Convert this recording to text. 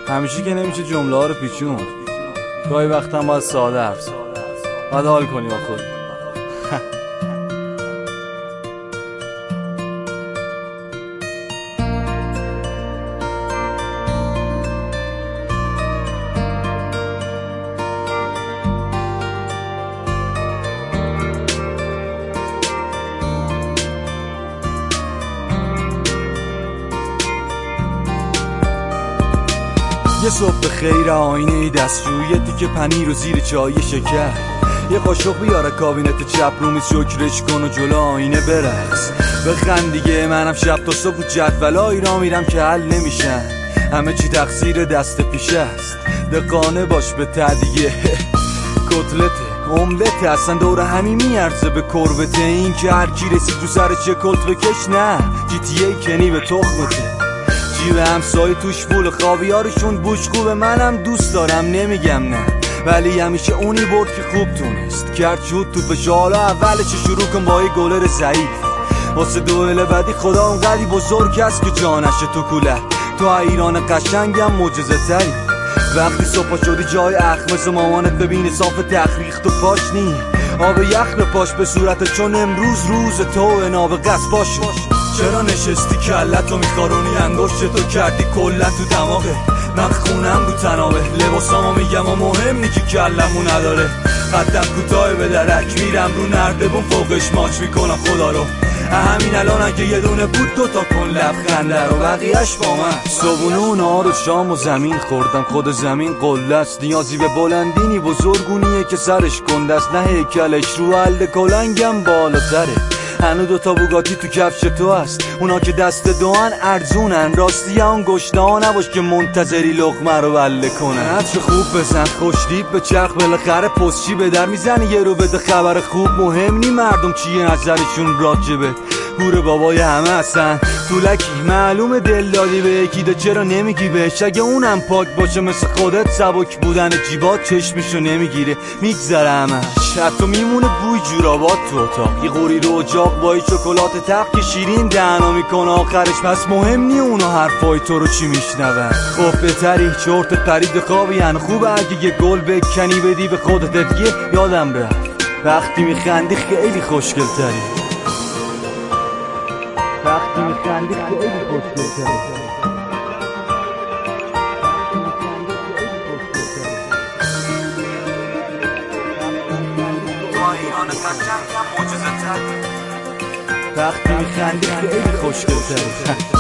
همیشه که نمیشه جمله ها رو پیچوند. گاهی وقتا باید ساده حرف زد، باید حال کنی با خود. یه صبح خیر آینه دستشویی، یه تیکه پنیر و زیر چای شکر، یه قاشق بیاره کابینت چپ رو میز شکرش کن و جلو آینه برقص بخند دیگه. منم شب تا صبح جدولایی را میرم که حل نمیشن، همه چی تقصیر دست پیش است. دقانه باش به تعدیه کتلته املته، اصلا دور همین میارزه به کربته. این که هر کی رسید تو سر چه کلت بکش، نه جی تی ای کنی به تخمته. جیب همسایه توش پول خاویارشون بوشگوبه، منم دوست دارم نمیگم نه، ولی همیشه اونی برد که خوب تونست کرد شد تو بشه. حالا اولش شروع کن با یه گلر ضعیف، واسه دوئل بعدی خدا اونقدی بزرگ است که جانشه تو کوله. تو ایران قشنگم معجزه تری، وقتی صبح شدی جای اخمز مامانت ببینه صاف تخریخت و پاش نی آب یخ به پاش به صورتت، چون امروز روز تو ناب قصد باشه. چرا نشستی کلت رو میخارونی، انگشت تو کردی کلت تو دماغه. من خونم رو تنابه، لباسامو میگم و مهم نی که کلمو نداره. قدم کوتاه به درک میرم رو نردبون، فوقش ماچ میکنم خدا رو. همین الان که یه دونه بود دوتا کن لبخنده رو، بقیهش با من. صبونه و نهار و شام و زمین خوردم، خود زمین قله است. نیازی به بلندینی بزرگونیه که سرش کنده است، نه هیکلش رو حل کلنگم بالاتره. هنو دوتا بوگاتی تو کفش تو هست، اونا که دست دوان ارزونن. راستی اون گشنه ها نباش که منتظری لقمه رو بله کنن. عطر خوب بزن خوشتیب به چرخ، بالاخره پستچی به در میزنی یه رو بده خبر خوب. مهم نی مردم چیه نظرشون راجبه، گور بابای همه هستن طولکی. معلومه دل دادی به یکی ده، چرا نمیگی بهش اگه اونم پاک باشه مثل خودت؟ سبک بودن جیبات چشمشو نمیگیره میگذره همش، حتی میمونه بوی جورابات تو اتاق. یه قوری رو اجاق با شکلات تق که شیرین دهنا میکنه آخرش. پس مهم نی اونا حرفای تو رو چی میشنون. خب بهتری چرتت پرید خوابی هن، خوبه اگه یه گل بکنی بدی به خودت دیگه. یادم رفت وقتی میخندی خیلی خوشگل تری، وقتی میخندی خیلی خوشگل تری. وقتی میخندی خیلی خوشگل تری.